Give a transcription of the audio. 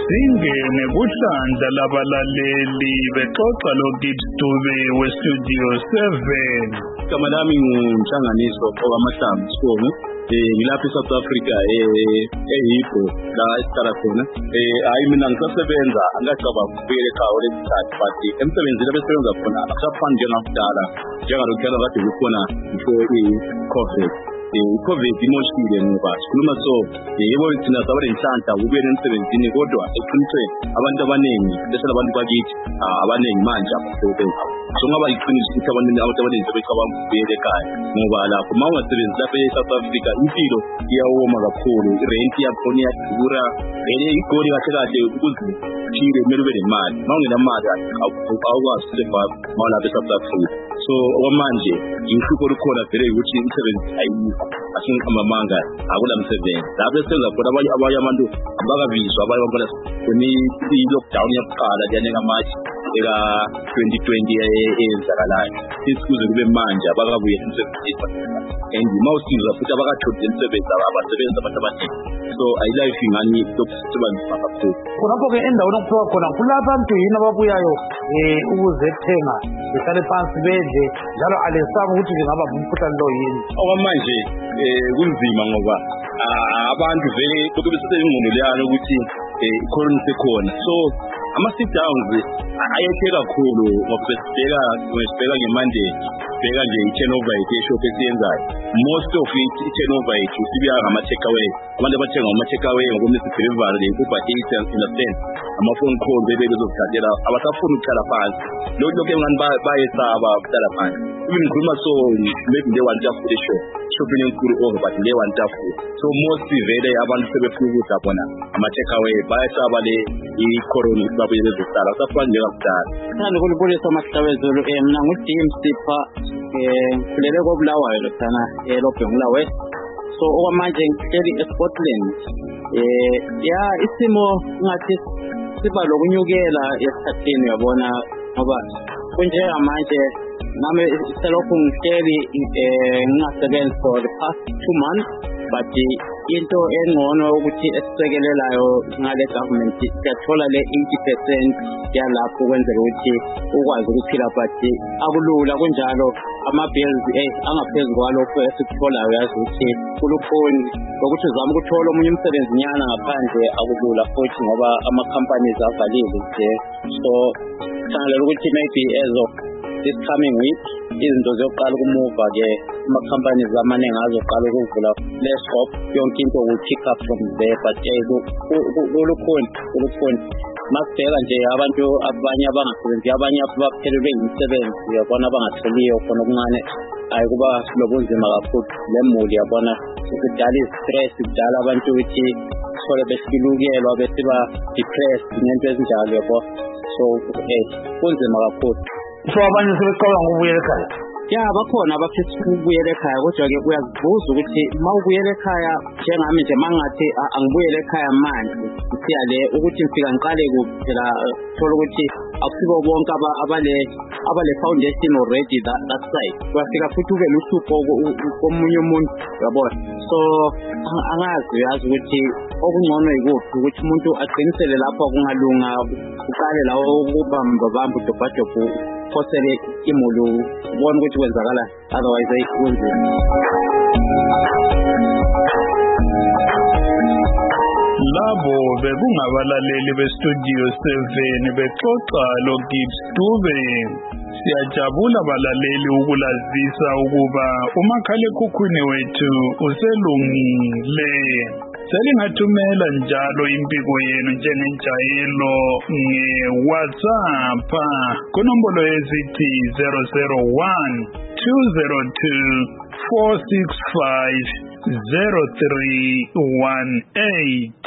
Singene kuhlandla labalaleli bexoxa loGibbs Dube weStudio 7. Igama lami ngumhlanganiso okwamahlamvu Sibongo. Ngilapha eSouth Africa eHippo la esihlala khona. Hayi mina ngisasebenza angicabanga ukubuyela ekhaya lesithathu but emsebenzini abesebenza khona akusafani njengakudala njengalokhu kade kukhona i-COVID. I-COVID imoshile ngoba sikhuluma so yebo thina sabe lenhlanhla ukubuyela emsebenzini kodwa eqinisweni abantu abaningi bese abantu bakithi abaningi manje abasebenza so ngaba iqiniso ukuthi abantu abaningi sebecabanga ukubuyela ekhaya ngoba lapho uma ungasebenzi lapha eSouth Africa impilo iyawoma kakhulu, i-rent yakhona iyadura, igoli kahle ukuze uphile kumele ube nemali. Uma ungenamali awukwazi ukusurvive lapha eSouth Africa. So okwamanje inhlupho olukhona vele ukuthi imisebenzi ayikho, asingihamba manga akula msebenzi lapho esenza khona abanye abantu abakabizwa abanye abantu i-lockdown yakuqala yaneka manje eka 2020 eyenzakalayo sikuze kube manje abakabuye emsebenzini and mawusizwa futhi abakatholi umsebenzi abasebenza abantu abaningi so ayilife ngani lokusiba kakhulu khonapho-ke endaweni okuphiwa khona kulabantu yini ababuyayo ukuzothenga behlale phansi bedle njalo alesaba ukuthi ngingaba umkhuhlane lo yini okwamanje kunzima ngoba abantu vele lokhu besengqondo leyana ukuthi icorona sekhona so ama-sit-downs ayethe kakhulu ngoba sibheka nge-Monday sibheka nje i-turnover yethu eshop esiyenzayo most of it i-turnover yethu sibuya ngama-takeaway abantu abathenga ngama-takeaway ngokomisa delivery kuba 8 understand ama-phone call bezokuthathela abasafuni ukuhlala phansi lokhu engani bayesaba ukuhlala phansi even ngikhuluma so maybe nde-one tafula shopping enkulu over but nde-one tafula so most vele abantu sebefuna ukudla bona ama-takeaway bayesaba le i-corona ukuthi babuye bezohlala kusafani njengakudala thanda kulibonisa amahlabezulu mina nguJames Sipha kulele koBulawayo lokhana eLobhengulawe so okwamanje ngihleli eScotland isimo ngathi siba lokunyukela esikhathini uyabona ngoba kunjengamanje nami selokhu ngihleli ngingasebenzi for the past 2 months but into engcono ukuthi esisekelelayo ngale government siyathola le 80% yalapho kwenzela ukuthi ukwazi ukuphila but akulula kunjalo ama-bills angaphezulu kwalokho esikutholayo yazi ukuthi kulukhoni lokuthi uzama ukuthola omunye umsebenzi nyana ngaphandle akulula futhi ngoba ama-companies avalile nje so sangalela ukuthi maybe as of this coming week izinto zokuqala ukumuva-ke ama-companies amaningi azoqala ukuvula le-shop yonke into will pick up from there but kulukhoni masibheka nje abantu abanye abangasebenzi abanye baphelelwe imisebenzi uyabona abangatholiyo khona okuncane hayi kuba lobunzima kakhulu lemuli yabona kudala i-stress kudala abantu ukuthi sithole besilukelwa besiba depressed nento ezinjalo yabo so kunzima kakhulu so abanye sebecabanga ukubuyela ekhaya bakhona abafisa ukubuyela ekhaya kodwa-ke uyazibuza ukuthi uma ubuyela ekhaya njengami nje mangathi angibuyele ekhaya manje ngithiya le ukuthi ngifika ngiqale kuphi phela thola ukuthi akusibo bonke abale foundation already that side kuyafika futhi ube luhlupho komunye umuntu uyabona so uyazi ukuthi okungcono yikuphi ukuthi umuntu aqinisele lapho kungalunga uqale lawo ukubamba udobhadobho phosele imulu ubone ukuthi kwenzakala otherwise kunzima labo bekungabalaleli beStudio 7 bexoxa loGibbs Dube. Siyajabula balaleli ukulazisa ukuba umakhalekhukhwini wethu uselungile. Selingathumela njalo impiko yenu njengenjayelo nge-WhatsApp kunombolo ezithi 001 202 465 0318.